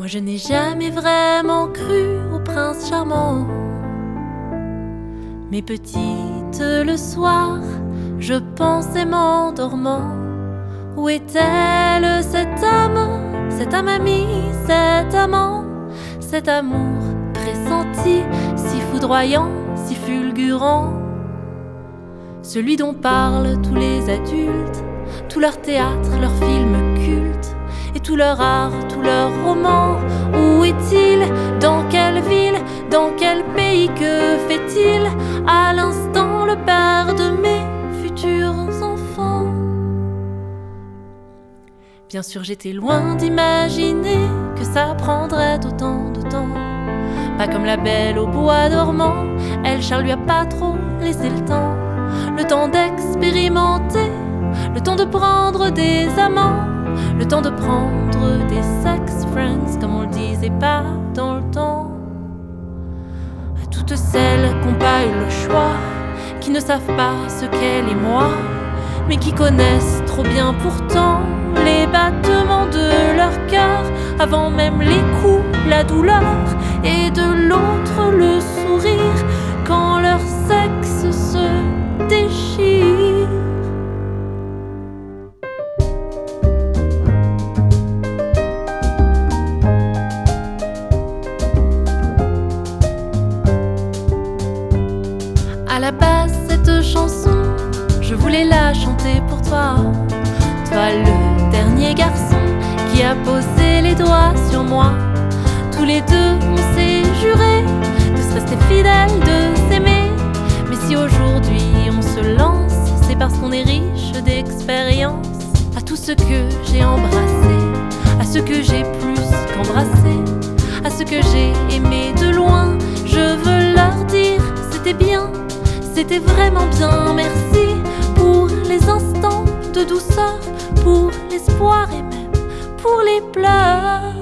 je n'ai jamais vraiment cru au prince charmant. Mais petite le soir, je pensais m'endormant. Où est-elle cette âme amie, cet amant, cet amour pressenti, si foudroyant, si fulgurant? Celui dont parlent tous les adultes, tout leur théâtre, leurs films cultes, et tout leur art, tout leur roman. Où est-il? Dans quelle ville? Dans quel pays? Que fait-il à l'instant, le père de mes futurs enfants? Bien sûr, j'étais loin d'imaginer que ça prendrait autant de temps. Pas comme la belle au bois dormant, elle, Charles, lui a pas trop laissé le temps. Le temps d'expérimenter, le temps de prendre des amants, le temps de prendre des sex friends, comme on le disait pas dans le temps. À toutes celles qui n'ont pas eu le choix, qui ne savent pas ce qu'elle et moi, mais qui connaissent trop bien pourtant les battements de leur cœur, avant même les coups, la douleur, et de l'autre le sourire, quand leur sexe se déchire. À la base, cette chanson, je voulais la chanter pour toi. Toi, le dernier garçon qui a posé les doigts sur moi. Tous les deux, on s'est juré de se rester fidèles, de s'aimer. Mais si aujourd'hui on se lance, c'est parce qu'on est riche d'expérience. À tous ceux que j'ai embrassés, à ceux que j'ai plus qu'embrassés, à ceux que j'ai aimés de loin, je veux leur dire c'était bien, c'était vraiment bien. Merci pour les instants de douceur, pour l'espoir et même pour les pleurs.